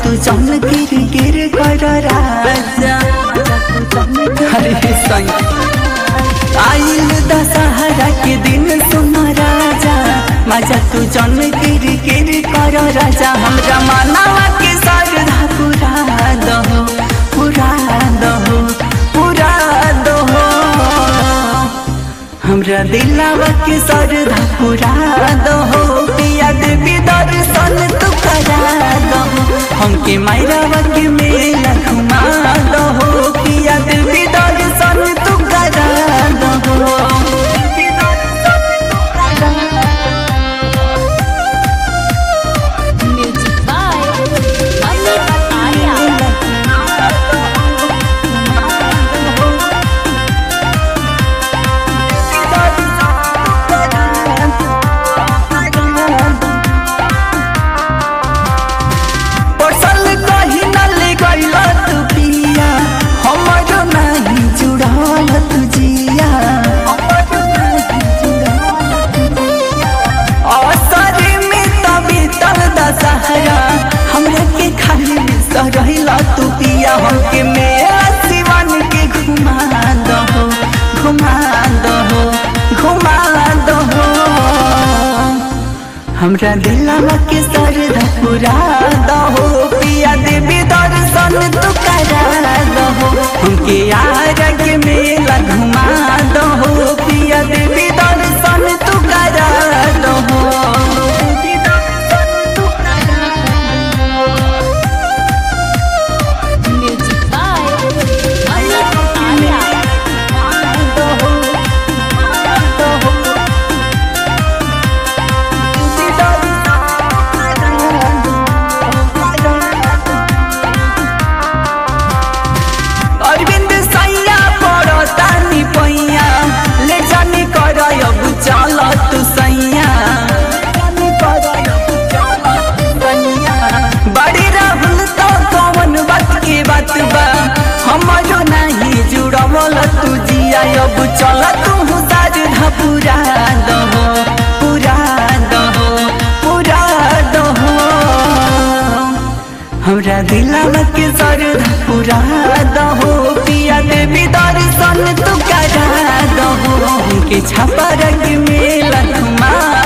तू जन गिर गिर कर राजा। अरे सही आइल दशहरा के दिन सुन राजा, मजा तू जन गिर गिर कर राजा। हमरा मानवा के श्रद्धा पूरा दहो, पूरा दहो, पूरा दहो। हमरा दिलवा के श्रद्धा पूरा दहो, पिया देवी दर्शन तू करा दहो। हमके मायरावा के मेला घुमा दहो, पिया देवी दर्शन तू करा दहो। Music by Amit Arya. पसल कहीं न ले गइल तू पिया, हमरो नहीं जुड़ल तू जिया। असरी में तभी तल दशहरा, हमरा के खाली सरहिल तू पिया। हमके मेला सिवन के घुमा दहो, घुमा दहो, घुमा दहो। हमरा दिलवा के श्रद्धा पूरा दहो, पिया देवी दर्शन तू करा दहो। हमके यार के मेला घुमा दहो, पिया देवी दर्शन तू करा दहो। Music by Amit Arya. Arvind सैया पड़तानी पैया, ले जानी कर अब चल तू सैया। बड़ी राहुल तो कौन बात के बात बा, हमारो नहीं जुड़वल तू जिया। अब चल तू साझा पूरा दहो, पूरा दहो, पूरा दहो। हमरा दिलवा के श्रद्धा पूरा दहो, पिया देवी दर्शन तू करा दहो। हमके छपर के मेला घुमा